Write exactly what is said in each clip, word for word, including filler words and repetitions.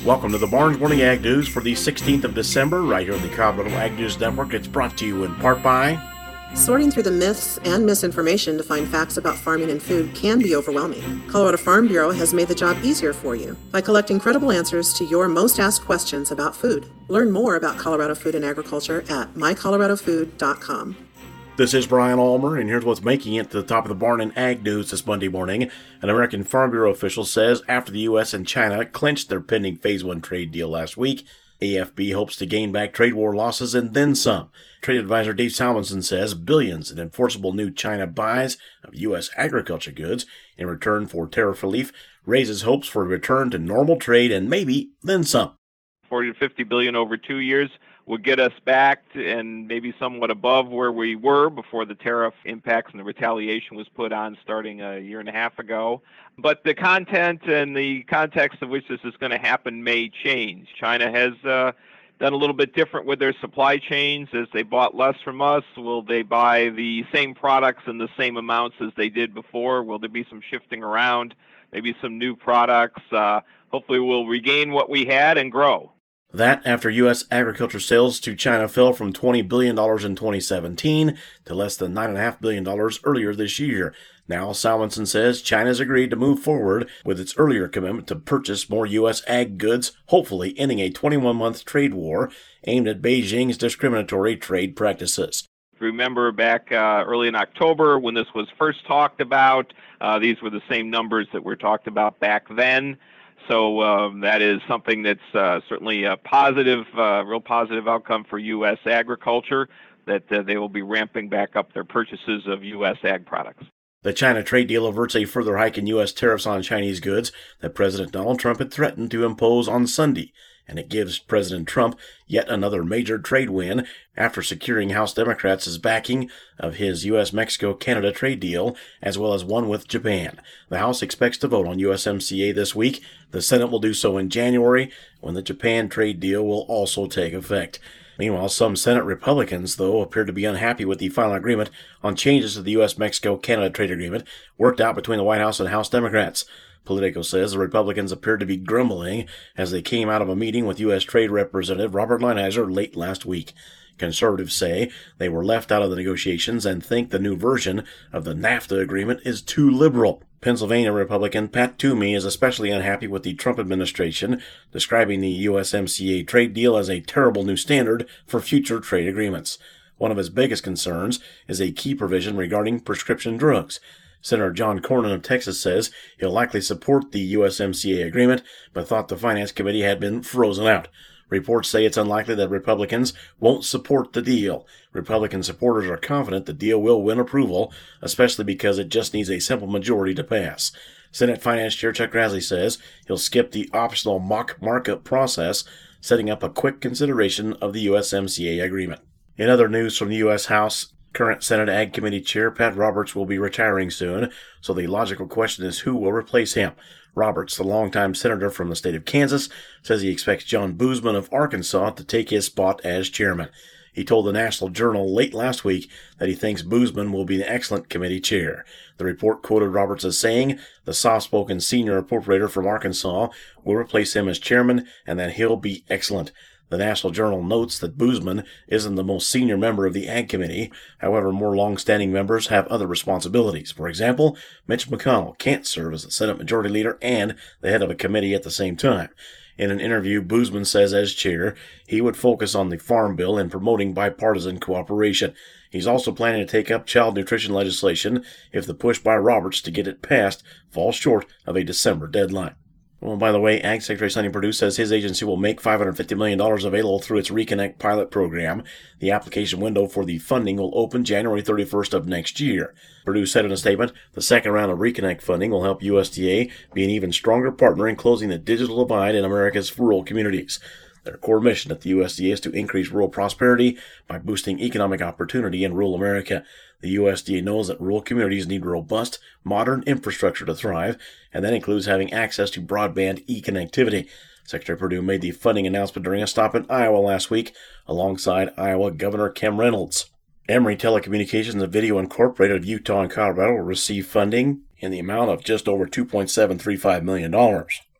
Welcome to the Barnes Morning Ag News for the sixteenth of December, right here on the Colorado Ag News Network. It's brought to you in part by... Sorting through the myths and misinformation to find facts about farming and food can be overwhelming. Colorado Farm Bureau has made the job easier for you by collecting credible answers to your most asked questions about food. Learn more about Colorado food and agriculture at my colorado food dot com. This is Brian Ulmer, and here's what's making it to the top of the Barn and Ag News this Monday morning. An American Farm Bureau official says after the U S and China clinched their pending Phase one trade deal last week, A F B hopes to gain back trade war losses and then some. Trade advisor Dave Salmonson says billions in enforceable new China buys of U S agriculture goods in return for tariff relief raises hopes for a return to normal trade and maybe then some. forty to fifty billion over two years would get us back to, and maybe somewhat above where we were before the tariff impacts and the retaliation was put on starting a year and a half ago. But the content and the context of which this is going to happen may change. China has uh, done a little bit different with their supply chains as they bought less from us. Will they buy the same products in the same amounts as they did before? Will there be some shifting around, maybe some new products? Uh, hopefully we'll regain what we had and grow. That after U S agriculture sales to China fell from twenty billion dollars in twenty seventeen to less than nine point five billion dollars earlier this year. Now, Salmonson says China's agreed to move forward with its earlier commitment to purchase more U S ag goods, hopefully ending a twenty-one month trade war aimed at Beijing's discriminatory trade practices. Remember back uh, early in October when this was first talked about, uh, these were the same numbers that were talked about back then. So um, that is something that's uh, certainly a positive, uh, real positive outcome for U S agriculture, that uh, they will be ramping back up their purchases of U S ag products. The China trade deal averts a further hike in U S tariffs on Chinese goods that President Donald Trump had threatened to impose on Sunday, and it gives President Trump yet another major trade win after securing House Democrats' backing of his U S Mexico Canada trade deal, as well as one with Japan. The House expects to vote on U S M C A this week. The Senate will do so in January, when the Japan trade deal will also take effect. Meanwhile, some Senate Republicans, though, appear to be unhappy with the final agreement on changes to the U S Mexico Canada trade agreement worked out between the White House and House Democrats. Politico says the Republicans appeared to be grumbling as they came out of a meeting with U S Trade Representative Robert Lighthizer late last week. Conservatives say they were left out of the negotiations and think the new version of the NAFTA agreement is too liberal. Pennsylvania Republican Pat Toomey is especially unhappy with the Trump administration, describing the U S M C A trade deal as a terrible new standard for future trade agreements. One of his biggest concerns is a key provision regarding prescription drugs. Senator John Cornyn of Texas says he'll likely support the U S M C A agreement, but thought the Finance Committee had been frozen out. Reports say it's unlikely that Republicans won't support the deal. Republican supporters are confident the deal will win approval, especially because it just needs a simple majority to pass. Senate Finance Chair Chuck Grassley says he'll skip the optional mock markup process, setting up a quick consideration of the U S M C A agreement. In other news from the U S House, current Senate Ag Committee Chair Pat Roberts will be retiring soon, so the logical question is who will replace him. Roberts, the longtime senator from the state of Kansas, says he expects John Boozman of Arkansas to take his spot as chairman. He told the National Journal late last week that he thinks Boozman will be an excellent committee chair. The report quoted Roberts as saying the soft-spoken senior appropriator from Arkansas will replace him as chairman and that he'll be excellent. The National Journal notes that Boozman isn't the most senior member of the Ag Committee. However, more long-standing members have other responsibilities. For example, Mitch McConnell can't serve as the Senate Majority Leader and the head of a committee at the same time. In an interview, Boozman says as chair, he would focus on the Farm Bill and promoting bipartisan cooperation. He's also planning to take up child nutrition legislation if the push by Roberts to get it passed falls short of a December deadline. Well, by the way, Ag Secretary Sonny Perdue says his agency will make five hundred fifty million dollars available through its Reconnect pilot program. The application window for the funding will open January thirty-first of next year. Perdue said in a statement, the second round of Reconnect funding will help U S D A be an even stronger partner in closing the digital divide in America's rural communities. Their core mission at the U S D A is to increase rural prosperity by boosting economic opportunity in rural America. The U S D A knows that rural communities need robust, modern infrastructure to thrive, and that includes having access to broadband e-connectivity. Secretary Perdue made the funding announcement during a stop in Iowa last week, alongside Iowa Governor Kim Reynolds. Emory Telecommunications and Video Incorporated of Utah and Colorado will receive funding in the amount of just over two point seven three five million dollars.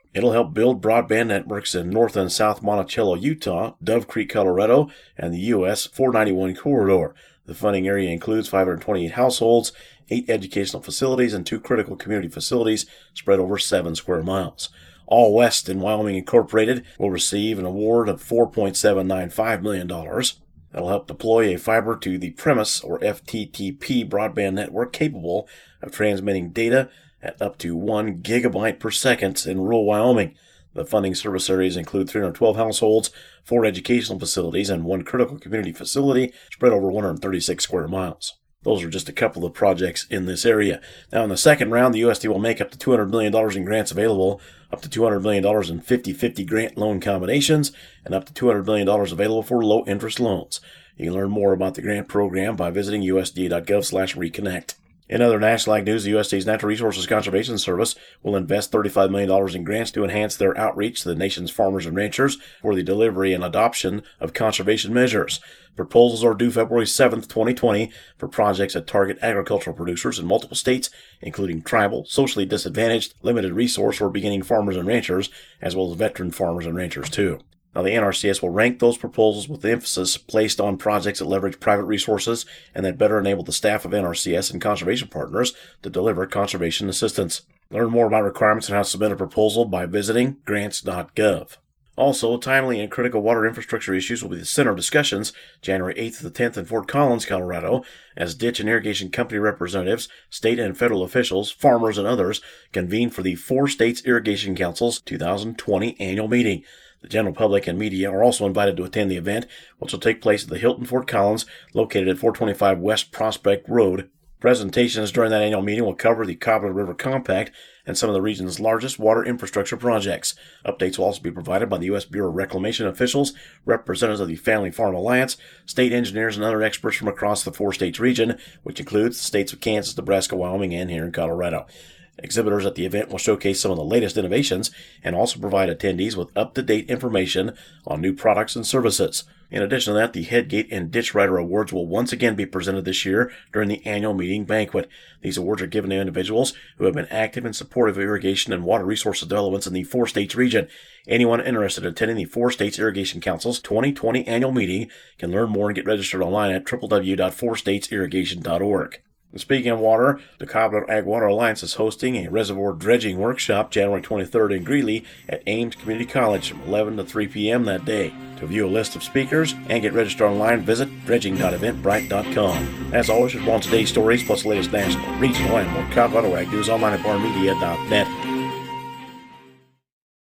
It'll help build broadband networks in North and South Monticello, Utah, Dove Creek, Colorado, and the U S four ninety-one corridor. The funding area includes five hundred twenty-eight households, eight educational facilities, and two critical community facilities spread over seven square miles. All West in Wyoming Incorporated will receive an award of four point seven nine five million dollars. That'll help deploy a fiber to the premise, or F T T P, broadband network capable of transmitting data at up to one gigabyte per second in rural Wyoming. The funding service areas include three hundred twelve households, four educational facilities, and one critical community facility spread over one hundred thirty-six square miles. Those are just a couple of projects in this area. Now, in the second round, the U S D A will make up to two hundred million dollars in grants available, up to two hundred million dollars in fifty-fifty grant loan combinations, and up to two hundred million dollars available for low-interest loans. You can learn more about the grant program by visiting U S D A dot gov slash reconnect. In other National Ag news, the U S D A's Natural Resources Conservation Service will invest thirty-five million dollars in grants to enhance their outreach to the nation's farmers and ranchers for the delivery and adoption of conservation measures. Proposals are due February seventh, twenty twenty, for projects that target agricultural producers in multiple states, including tribal, socially disadvantaged, limited resource, or beginning farmers and ranchers, as well as veteran farmers and ranchers, too. Now, the N R C S will rank those proposals with emphasis placed on projects that leverage private resources and that better enable the staff of N R C S and conservation partners to deliver conservation assistance. Learn more about requirements and how to submit a proposal by visiting grants dot gov. Also, timely and critical water infrastructure issues will be the center of discussions January eighth to the tenth in Fort Collins, Colorado, as ditch and irrigation company representatives, state and federal officials, farmers, and others convene for the Four States Irrigation Council's two thousand twenty annual meeting. The general public and media are also invited to attend the event, which will take place at the Hilton Fort Collins, located at four twenty-five West Prospect Road. Presentations during that annual meeting will cover the Cobbler River Compact and some of the region's largest water infrastructure projects. Updates will also be provided by the U S Bureau of Reclamation officials, representatives of the Family Farm Alliance, state engineers, and other experts from across the four states region, which includes the states of Kansas, Nebraska, Wyoming, and here in Colorado. Exhibitors at the event will showcase some of the latest innovations and also provide attendees with up-to-date information on new products and services. In addition to that, the Headgate and Ditch Rider Awards will once again be presented this year during the annual meeting banquet. These awards are given to individuals who have been active in support of irrigation and water resources developments in the Four States region. Anyone interested in attending the Four States Irrigation Council's twenty twenty annual meeting can learn more and get registered online at w w w dot four states irrigation dot org. And speaking of water, the Cobbler Ag Water Alliance is hosting a reservoir dredging workshop January twenty-third in Greeley at Ames Community College from eleven to three p.m. that day. To view a list of speakers and get registered online, visit dredging dot eventbrite dot com. As always, respond to today's stories plus the latest national, regional, and more Colorado Ag news online at bar media dot net.